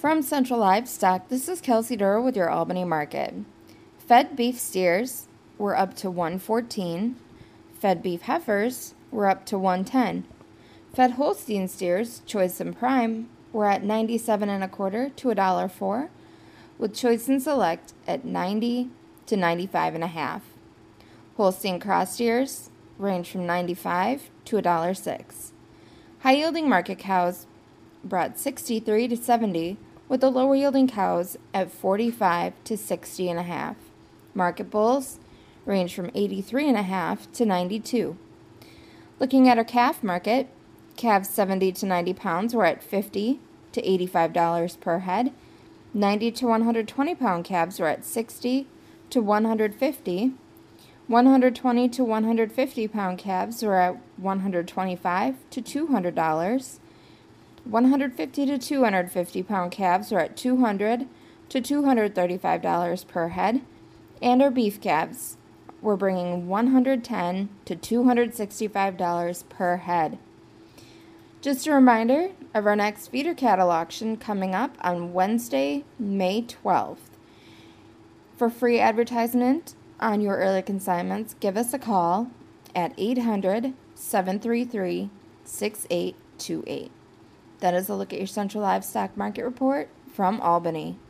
From Central Livestock, this is Kelsey Durr with your Albany market. Fed beef steers were up to $114. Fed beef heifers were up to $110. Fed Holstein steers, choice and prime, were at $97.25 to $1.04, with choice and select at $90 to $95.50. Holstein cross steers range from $95 to $1.06. High-yielding market cows brought 63 to 70, with the lower-yielding cows at 45 to 60.5. Market bulls range from 83.5 to 92. Looking at our calf market, calves 70 to 90 pounds were at $50 to $85 per head. 90 to 120 pound calves were at $60 to $150. 120 to 150 pound calves were at $125 to $200. 150 to 250 pound calves were at $200 to $235 per head, and our beef calves were bringing $110 to $265 per head. Just a reminder of our next feeder cattle auction coming up on Wednesday, May 12th. For free advertisement on your early consignments, give us a call at 800-733-6828. That is a look at your Central Livestock Market Report from Albany.